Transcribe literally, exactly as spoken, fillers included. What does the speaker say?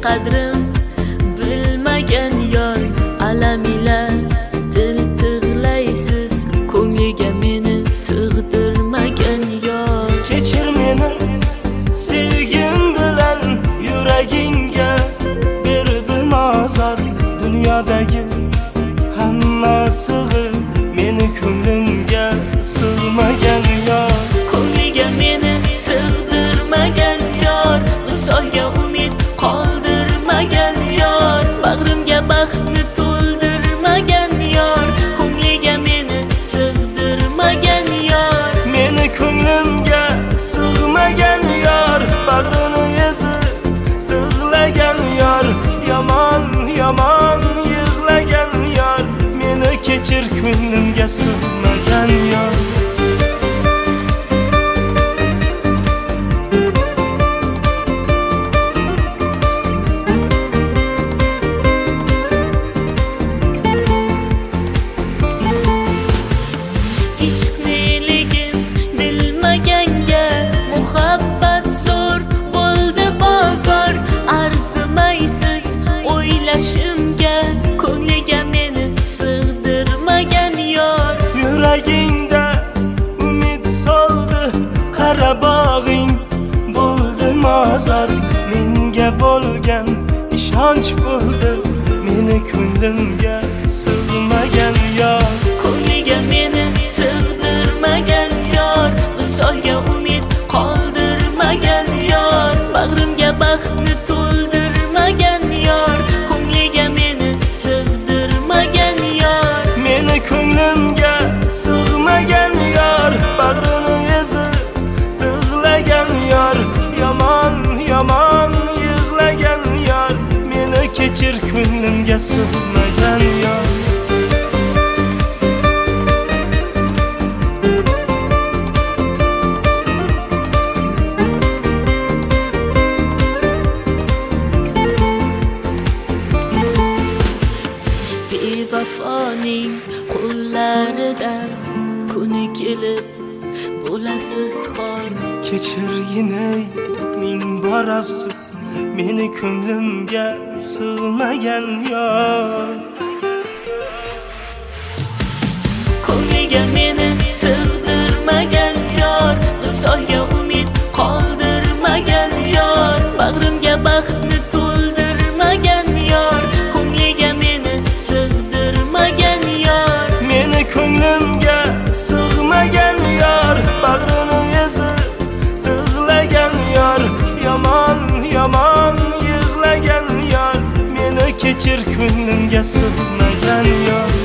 qadrim bilmagan yor, alam ila dil tig'laysiz, ko'ngliga meni sig'dirmagan yor. Kechir meni sevgim bilan, yuragingga berdim azor. Dunyodagi hamma sig'ib, meni ko'nglimga sig'magan yor. Ko'ngliga meni sig'dirmagan yor, visolga umid qoldirmagan yor, bag'rimga baxtni to'ldirmagan yor. Ko'ngliga meni sig'dirmagan yor, Meni ko'nglimga sig'magan yor, bag'rini ezib tig'lagan yor. Yomon yomon yig'lagan yor, meni kechir ko'nglimga sig'magan yor. ishq neligin bilmaganga muhabbat zo'r bo'ldi bozor. Arzimaysiz o'ylashimga, ko'ngliga meni sig'dirmagan yor. Yuragingda umid soldi, qara bog'ing bo'ldi mozor. Menga bo'lgan ishonch bo'ldi, meni ko'nglimga sig'magan yor. Ko'ngliga meni sig'dirmagan yor, visolga umid qoldirmagan yor, bag'rimga baxtni to'ldirmagan yor. Ko'ngliga meni sig'dirmagan yor, Meni ko'nglimga sig'magan yor, bag'rini ezib tig'lagan yor. Yomon yomon yig'lagan yor, meni kechir ko'nglimga sig'magan yor. bevafoning qo'llarida kuni kelib bo'lasiz xor. Kechir yinay ming bor afsus, meni ko'nglimga sig'magan yor. Ko'ngliga meni sig'dirmagan yor, visolga umid qoldirmagan yor, bag'rimga baxtni to'ldirmagan yor. Ko'ngliga meni sig'dirmagan yor, Meni ko'nglimga sig'magan yor, bag'rini ezib tig'lagan yor. Yomon yomon yig'lagan yor, meni kechir ko'nglimga sig'magan yor.